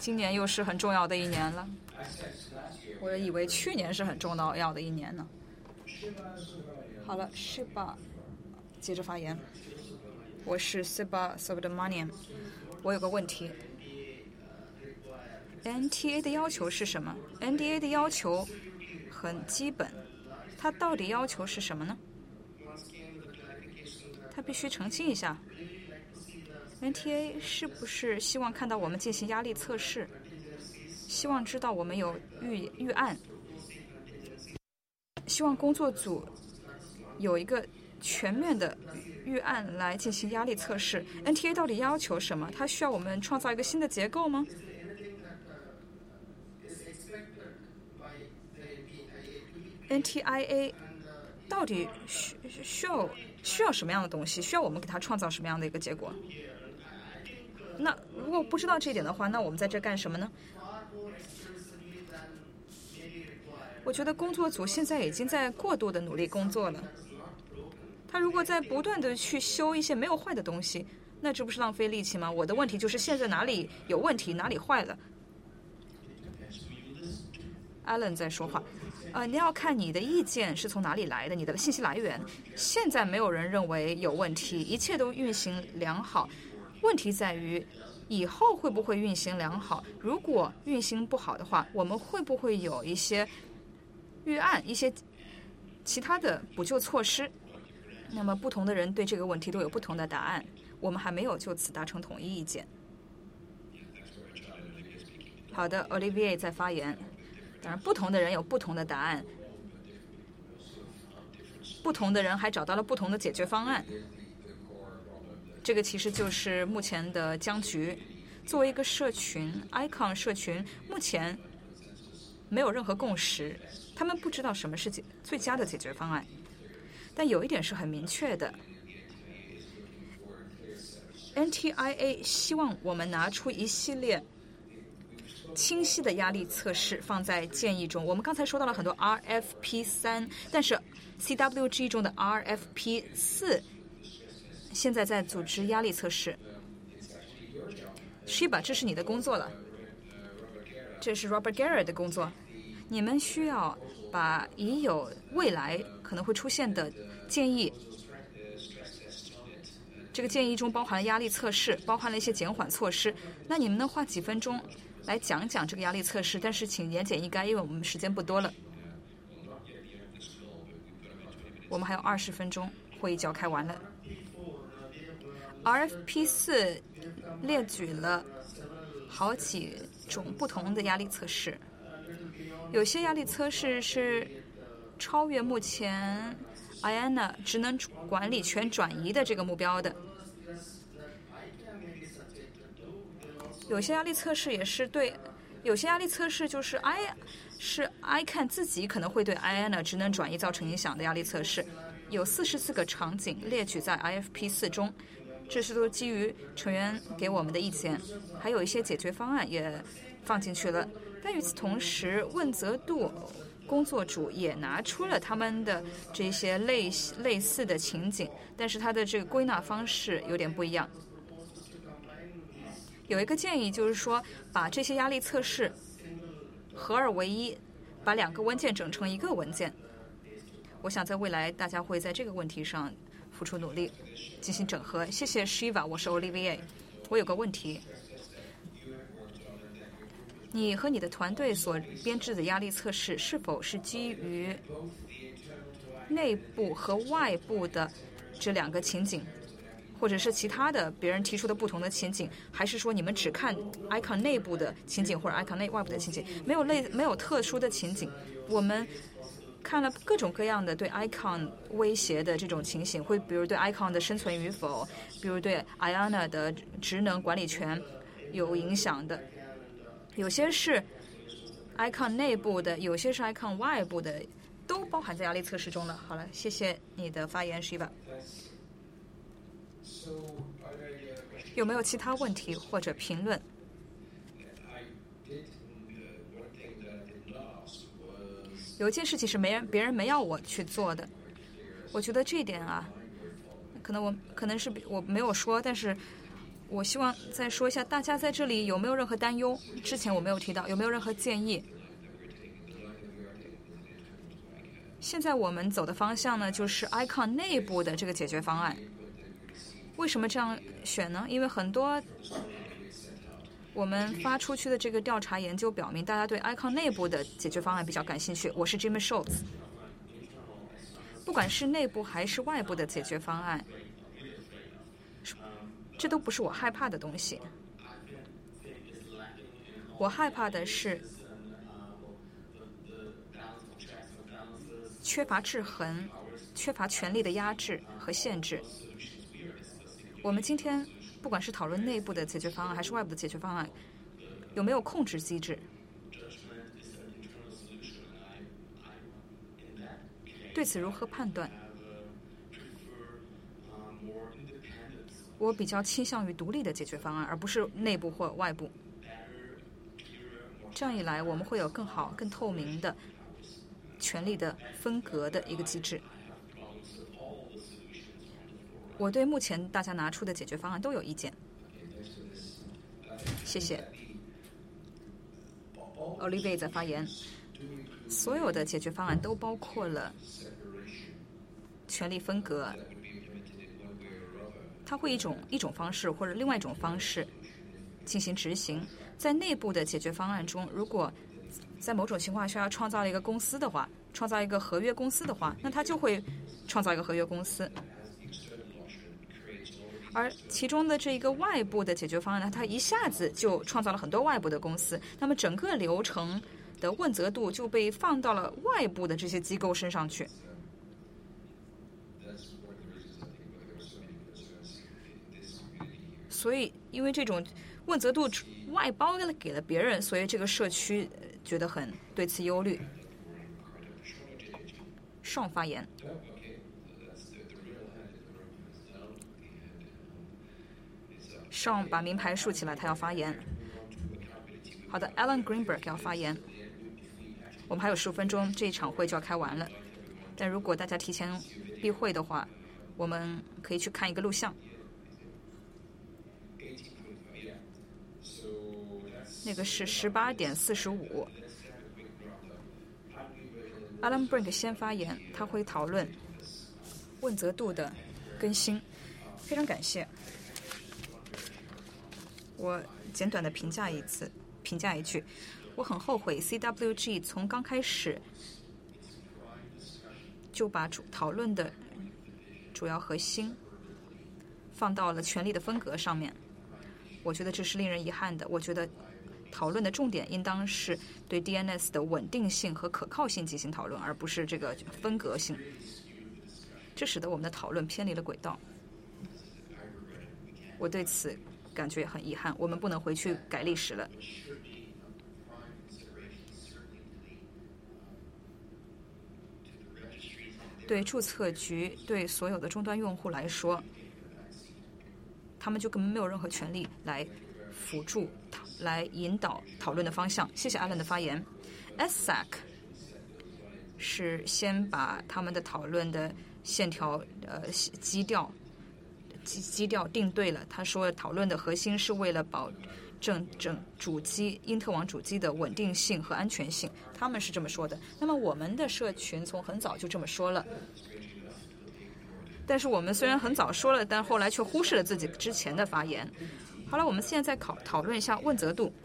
今年又是很重要的一年了。我以为去年是很重要的一年呢。好了，Shiba接着发言。我是 Siba Subramanian， 我有个问题。NTA 的要求是什么？ NDA 的要求很基本，它到底要求是什么呢？它必须澄清一下。NTA 是不是希望看到我们进行压力测试？希望知道我们有预案？希望工作组有一个全面的预案来进行压力测试。NTA 到底要求什么？它需要我们创造一个新的结构吗？NTIA 到底需要什么样的东西？需要我们给它创造什么样的一个结果？那如果不知道这一点的话，那我们在这干什么呢？我觉得工作组现在已经在过度的努力工作了。他如果在不断的去修一些没有坏的东西，那这不是浪费力气吗？我的问题就是现在哪里有问题，哪里坏了。Alan 在说话。你要看你的意见是从哪里来的，你的信息来源。现在没有人认为有问题，一切都运行良好。问题在于以后会不会运行良好？如果运行不好的话，我们会不会有一些预案，一些其他的补救措施？那么不同的人对这个问题都有不同的答案，我们还没有就此达成统一意见。好的 ，Olivier 在发言。当然，不同的人有不同的答案，不同的人还找到了不同的解决方案。这个其实就是目前的僵局。作为一个社群 ，Icon 社群目前没有任何共识，他们不知道什么是最佳的解决方案。但有一点是很明确的 ，NTIA 希望我们拿出一系列清晰的压力测试放在建议中。我们刚才说到了很多 RFP3， 但是 CWG 中的 RFP4 现在在组织压力测试。Shiba， 这是你的工作了，这是 Robert Garrett 的工作。你们需要把已有未来可能会出现的建议，这个建议中包含了压力测试，包含了一些减缓措施。那你们能花几分钟来讲讲这个压力测试？但是请言简意赅，因为我们时间不多了。我们还有20分钟，会议就要开完了。RFP4 列举了好几种不同的压力测试，有些压力测试是超越目前 IANA 职能管理权转移的这个目标的。有些压力测试也是对，有些压力测试就是ICANN 自己可能会对 IANA 职能转移造成影响的压力测试。有44个场景列举在 IFP4 中，这是都基于成员给我们的意见，还有一些解决方案也放进去了。但与此同时，问责度工作组也拿出了他们的这些类似的情景，但是它的这个归纳方式有点不一样。有一个建议就是说，把这些压力测试合二为一，把2个文件整成一个文件。我想在未来大家会在这个问题上付出努力，进行整合。谢谢 Shiva， 我是 Olivier。我有个问题，你和你的团队所编制的压力测试是否是基于内部和外部的这2个情景，或者是其他的别人提出的不同的情景，还是说你们只看 Icon 内部的情景或者 Icon 外部的情景，没有特殊的情景？我们看了各种各样的对 Icon 威胁的这种情形，会比如对 Icon 的生存与否，比如对 IANA 的职能管理权有影响的，有些是 Icon 内部的，有些是 Icon 外部的，都包含在压力测试中了。好了，谢谢你的发言 Shiva。 有没有其他问题或者评论？有一件事情是别人没要我去做的，我觉得这一点啊，可能是我没有说，但是我希望再说一下，大家在这里有没有任何担忧？之前我没有提到，有没有任何建议？现在我们走的方向呢，就是 ICON 内部的这个解决方案。为什么这样选呢？因为很多我们发出去的这个调查研究表明，大家对 ICON 内部的解决方案比较感兴趣。我是 Jimmy Schultz。不管是内部还是外部的解决方案，这都不是我害怕的东西。我害怕的是缺乏制衡，缺乏权力的压制和限制。我们今天不管是讨论内部的解决方案还是外部的解决方案，有没有控制机制？对此如何判断？我比较倾向于独立的解决方案，而不是内部或外部。这样一来，我们会有更好、更透明的权力的分隔的一个机制。我对目前大家拿出的解决方案都有意见。谢谢。Olivier 在发言。所有的解决方案都包括了权力分隔，它会一种方式或者另外一种方式进行执行。在内部的解决方案中，如果在某种情况下要创造一个公司的话，创造一个合约公司的话，那它就会创造一个合约公司。而其中的这一个外部的解决方案呢，它一下子就创造了很多外部的公司，那么整个流程的问责度就被放到了外部的这些机构身上去。所以，因为这种问责度外包给了别人，所以这个社区觉得很对此忧虑。上发言。上把名牌竖起来，他要发言。好的 ，Alan Greenberg 要发言。我们还有15分钟，这一场会就要开完了。但如果大家提前闭会的话，我们可以去看一个录像。那个是18:45。Alan Brink 先发言，他会讨论问责度的更新。非常感谢。我简短的评价一句，我很后悔 CWG 从刚开始就把讨论的主要核心放到了权力的分隔上面。我觉得这是令人遗憾的。我觉得讨论的重点应当是对 DNS 的稳定性和可靠性进行讨论，而不是这个分隔性。这使得我们的讨论偏离了轨道。我对此感觉很遗憾，我们不能回去改历史了。对注册局，对所有的终端用户来说，他们就根本没有任何权利来辅助、来引导讨论的方向。谢谢 Alan 的发言。SAC 是先把他们的讨论的线条基调定对了。他说讨论的核心是为了保证主机因特网主机的稳定性和安全性，他们是这么说的。那么我们的社群从很早就这么说了，但是我们虽然很早说了，但后来却忽视了自己之前的发言。好了，我们现在讨论一下问责度。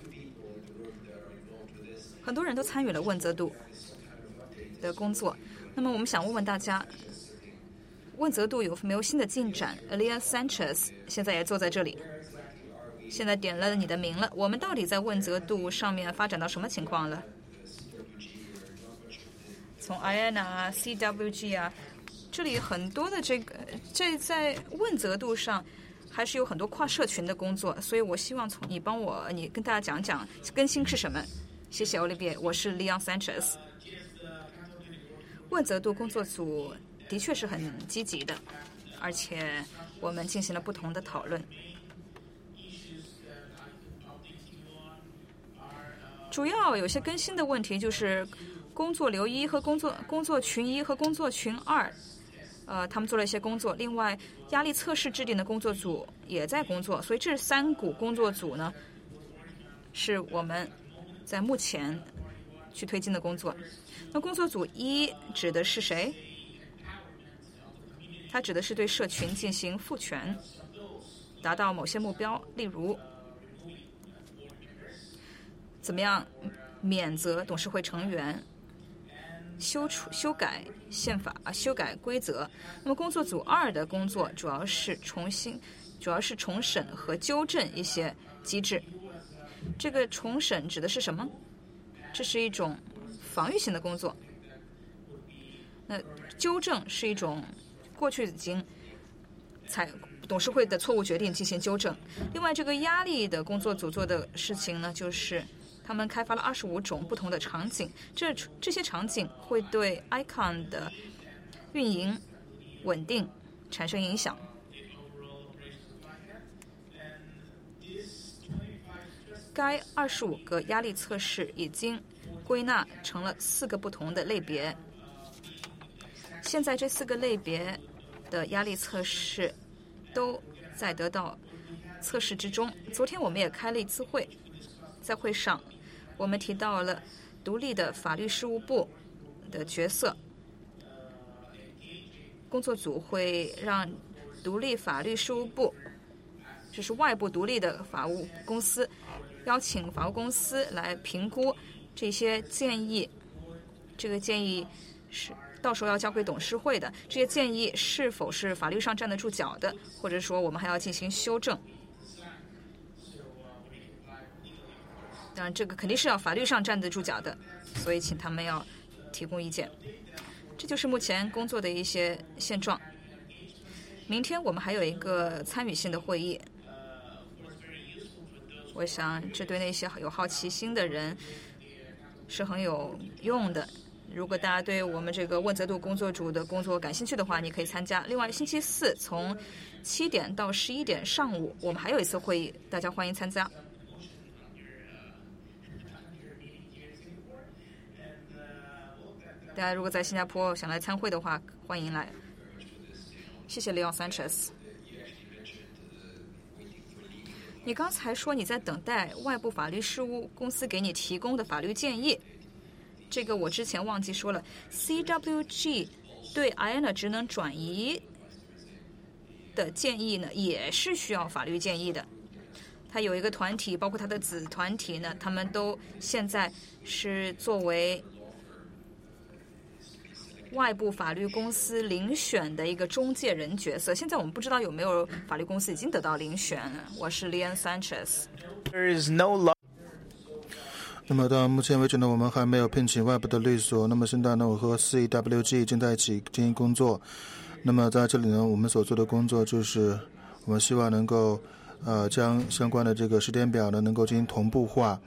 很多人都参与了问责度的工作，那么我们想问问大家，问责度有没有新的进展 ？Elias Sanchez 现在也坐在这里，现在点了你的名了。我们到底在问责度上面发展到什么情况了？从 IANA 啊、CWG 啊，这里很多的这在问责度上还是有很多跨社群的工作，所以我希望你跟大家讲讲更新是什么。谢谢 Olivier， 我是 Leon Sanchez。问责度工作组的确是很积极的，而且我们进行了不同的讨论。主要有些更新的问题就是工作流1和工作群1和工作群2 他们做了一些工作。另外，压力测试制定的工作组也在工作，所以这3股工作组呢，是我们在目前去推进的工作。那工作组1指的是谁？它指的是对社群进行赋权，达到某些目标，例如怎么样免责董事会成员，修改宪法修改规则。那么工作组2的工作主要是重审和纠正一些机制。这个重审指的是什么？这是一种防御性的工作。那纠正是一种过去已经董事会的错误决定进行纠正。另外，这个压力的工作组做的事情呢，就是他们开发了25种不同的场景，这些场景会对 ICON 的运营稳定产生影响。该25个压力测试已经归纳成了4个不同的类别。现在这4个类别的压力测试都在得到测试之中。昨天我们也开了一次会，在会上我们提到了独立的法律事务部的角色。工作组会让独立法律事务部，就是外部独立的法务公司，邀请法务公司来评估这些建议。这个建议是到时候要交给董事会的，这些建议是否是法律上站得住脚的，或者说我们还要进行修正。当然这个肯定是要法律上站得住脚的，所以请他们要提供意见。这就是目前工作的一些现状。明天我们还有一个参与性的会议，我想这对那些有好奇心的人是很有用的。如果大家对我们这个问责度工作组的工作感兴趣的话，你可以参加。另外，星期4从7点到11点上午，我们还有一次会议，大家欢迎参加。大家如果在新加坡想来参会的话，欢迎来。谢谢 Leon Sanchez。你刚才说你在等待外部法律事务公司给你提供的法律建议，这个我之前忘记说了。CWG 对 IANA 职能转移的建议呢，也是需要法律建议的。它有一个团体，包括它的子团体呢，他们都现在是作为外部法律公司遴选的一个中介人角色。现在我们不知道有没有法律公司已经得到遴选。我是 Leon Sanchez。 那么到目前为止呢，我们还没有聘请外部的律所。那么现在呢，我和 CWG 正在一起进行工作。那么在这里呢，我们所做的工作就是我们希望能够将相关的这个时间表呢能够进行同步化。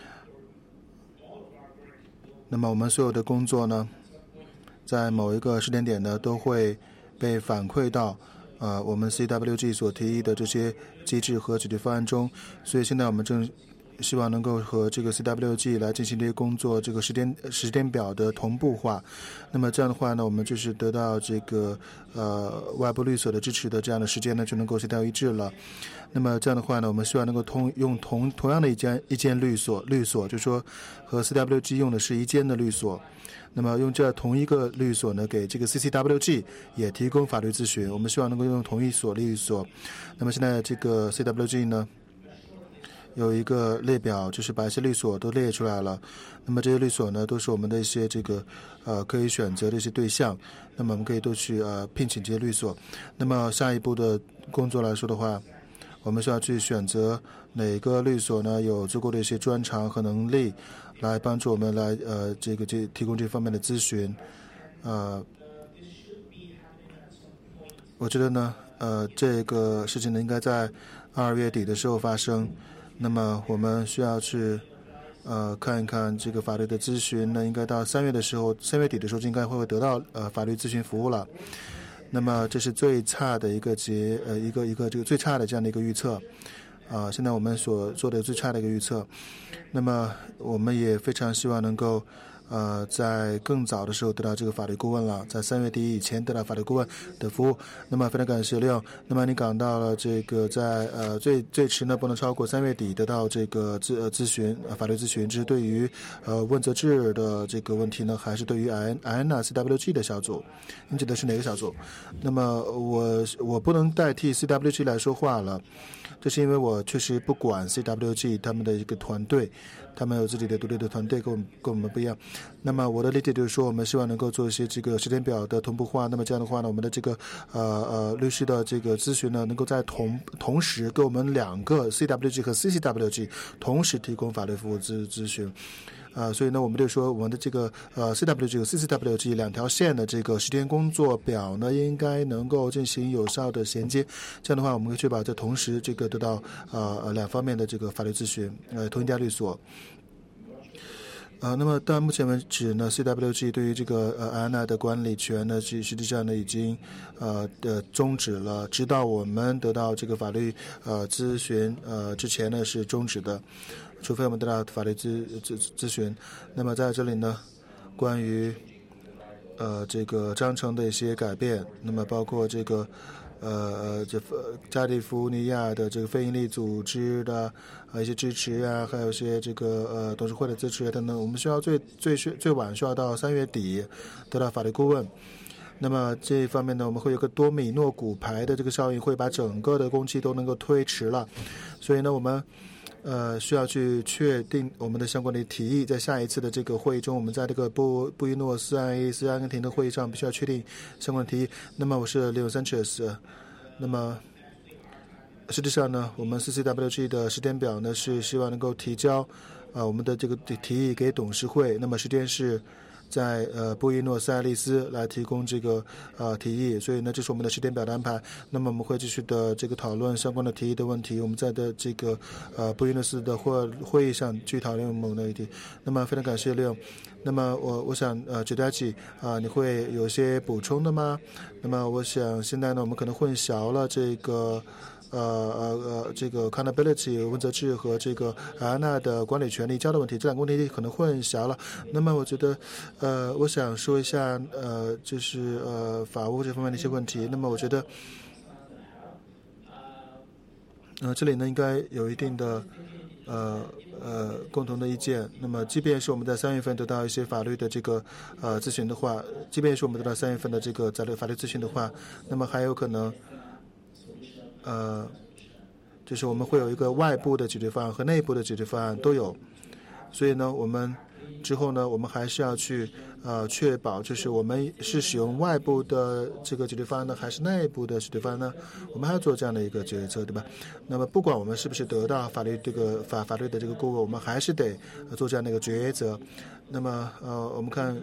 那么我们所有的工作呢，在某一个时间点呢，都会被反馈到我们 CWG 所提议的这些机制和解决方案中。所以现在我们正希望能够和这个 CWG 来进行这些工作，这个时间表的同步化。那么这样的话呢，我们就是得到这个外部律所的支持的这样的时间呢，就能够协调一致了。那么这样的话呢，我们希望能够用同样的一间律所，就是说和 CWG 用的是一间的律所。那么用这同一个律所呢，给这个 CCWG 也提供法律咨询。我们希望能够用同一所律所。那么现在这个 CWG 呢，有一个列表，就是把一些律所都列出来了。那么这些律所呢，都是我们的一些这个可以选择的一些对象。那么我们可以都去聘请这些律所。那么下一步的工作来说的话，我们需要去选择哪个律所呢有足够的一些专长和能力，来帮助我们来提供这方面的咨询。我觉得呢这个事情呢应该在2月底的时候发生。那么我们需要去看一看这个法律的咨询呢，应该到3月底的时候就应该会得到法律咨询服务了。那么这是最差的一个这个最差的这样的一个预测现在我们所做的最差的一个预测。那么我们也非常希望能够在更早的时候得到这个法律顾问了，在3月底以前得到法律顾问的服务。那么非常感谢利用。那么你讲到了这个在最迟呢不能超过3月底得到这个咨询法律咨询，这是对于问责制的这个问题呢，还是对于 IANA CWG 的小组？你指的是哪个小组？那么我不能代替 CWG 来说话了，这是因为我确实不管 CWG 他们的一个团队，他们有自己的独立的团队，跟我们不一样。那么我的理解就是说，我们希望能够做一些这个时间表的同步化。那么这样的话呢，我们的这个律师的这个咨询呢，能够在同时给我们2个 CWG 和 CCWG 同时提供法律服务咨询。所以呢，我们就说我们的这个CWG 和 CCWG 2条线的这个时间工作表呢，应该能够进行有效的衔接。这样的话，我们可以确保在同时这个得到2方面的这个法律咨询，同一家律所。那么到目前为止呢 ，CWG 对于这个IANA 的管理权呢，实际上呢已经终止了，直到我们得到这个法律咨询之前呢是终止的，除非我们得到法律咨询。那么在这里呢，关于这个章程的一些改变，那么包括这个加利福尼亚的这个非营利组织的一些支持啊，还有一些这个董事会的支持等等，我们需要最晚需要到3月底得到法律顾问。那么这一方面呢，我们会有个多米诺骨牌的这个效应，会把整个的工期都能够推迟了。所以呢，我们需要去确定我们的相关的提议，在下一次的这个会议中，我们在这个布宜诺斯艾利斯阿根廷的会议上必须要确定相关的提议。那么我是 Leo Sanchez， 那么实际上呢，我们 CCWG 的时间表呢是希望能够提交我们的这个提议给董事会，那么时间是在布宜诺斯艾利斯来提供这个提议，所以呢，这是我们的时间表的安排。那么我们会继续的这个讨论相关的提议的问题，我们在的这个布宜诺斯的会议上去讨论某个议题。那么非常感谢Leo。那么我想Jadachi你会有些补充的吗？那么我想现在呢，我们可能混淆了这个这个 accountability 问责制和这个IANA的管理权利移交的问题，这2个问题可能混淆了。那么我觉得我想说一下就是法务这方面的一些问题。那么我觉得这里呢应该有一定的共同的意见。那么即便是我们在3月份得到一些法律的这个咨询的话，即便是我们得到3月份的这个法律咨询的话，那么还有可能就是我们会有一个外部的解决方案和内部的解决方案都有。所以呢，我们之后呢，我们还是要去确保，就是我们是使用外部的这个解决方案呢，还是内部的解决方案呢？我们还要做这样的一个决策，对吧？那么不管我们是不是得到法律这个法律的这个顾问，我们还是得做这样的一个抉择。那么我们看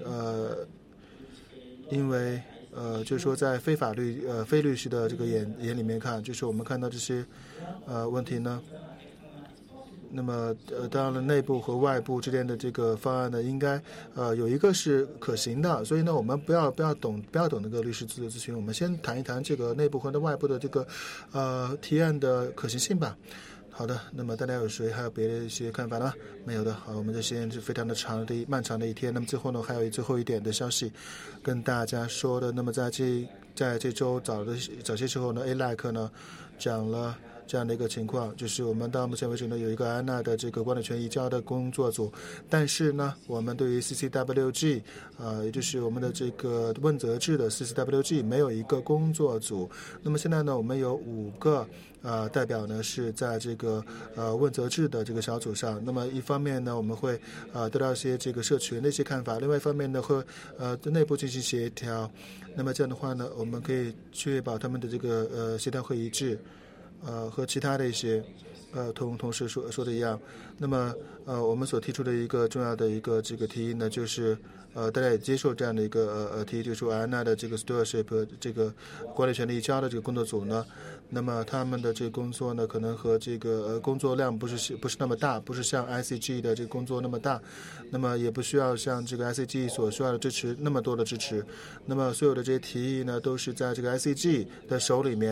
因为就是说在非律师的这个眼里面看，就是我们看到这些问题呢。那么当然了，内部和外部之间的这个方案呢，应该有一个是可行的。所以呢，我们不要等那个律师咨询，我们先谈一谈这个内部和外部的这个提案的可行性吧。好的，那么大家有谁还有别的一些看法呢？没有的。好，我们这现在是非常的漫长的一天。那么最后呢，还有最后一点的消息跟大家说的。那么在这周早些时候呢 ，ALAC 呢讲了这样的一个情况，就是我们到目前为止呢有一个IANA的这个管理权移交的工作组，但是呢，我们对于 CCWG 也就是我们的这个问责制的 CCWG 没有一个工作组。那么现在呢，我们有5个代表呢是在这个问责制的这个小组上。那么一方面呢，我们会得到一些这个社群的一些看法；另外一方面呢，会内部进行协调。那么这样的话呢，我们可以确保他们的这个协调会一致。和其他的一些同事说的一样。那么我们所提出的一个重要的一个这个提议呢，就是大家也接受这样的一个提议，就是说 IANA 的这个 stewardship 这个管理权利移交的这个工作组呢，那么他们的这个工作呢，可能和这个工作量不是那么大，不是像 ICG 的这个工作那么大，那么也不需要像这个 ICG 所需要的支持那么多的支持。那么所有的这些提议呢，都是在这个 ICG 的手里面。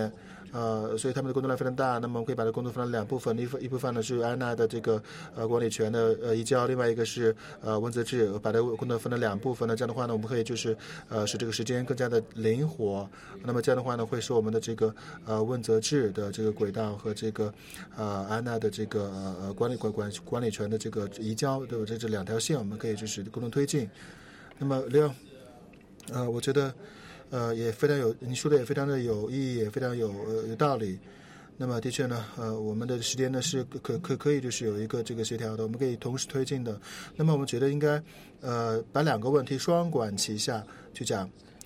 所以他们的工作量非常大。那么我们可以把这工作分成两部分，一部分呢是安娜的这个管理权的移交，另外一个是温泽智，把这工作分成两部分呢。这样的话呢，我们可以就是使这个时间更加的灵活。那么这样的话呢，会使我们的这个温泽智的这个轨道和这个安娜的这个管理权的这个移交，对吧？这两条线我们可以就是共同推进。那么我觉得也非常你说的也非常的有意义，也非常有道理。那么的确呢，我们的时间呢是可以就是有一个这个协调的，我们可以同时推进的。那么我们觉得应该把两个问题双管齐下去讲。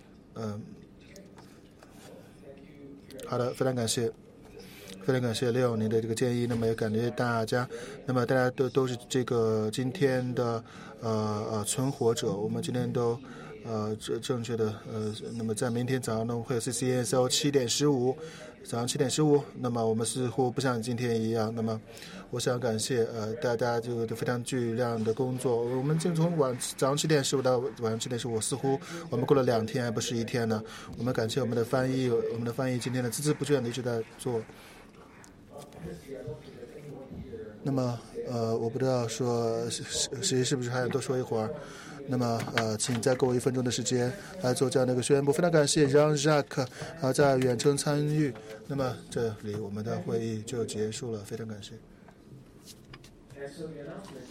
好的，非常感谢Leo您的这个建议。那么也感谢大家，那么大家都是这个今天的存活者，我们今天都正确的那么在明天早上呢会有 CCNSO 早上7点15，那么我们似乎不像今天一样。那么我想感谢大家这个非常巨量的工作。我们从早上7点15到晚上7点15，似乎我们过了2天而不是1天呢。我们感谢我们的翻译今天的孜孜不倦的一直在做。那么我不知道说谁是不是还想多说一会儿。那么请再给我1分钟的时间来做这样的一个宣布。非常感谢让 Jacques 在远程参与。那么这里我们的会议就结束了，非常感谢。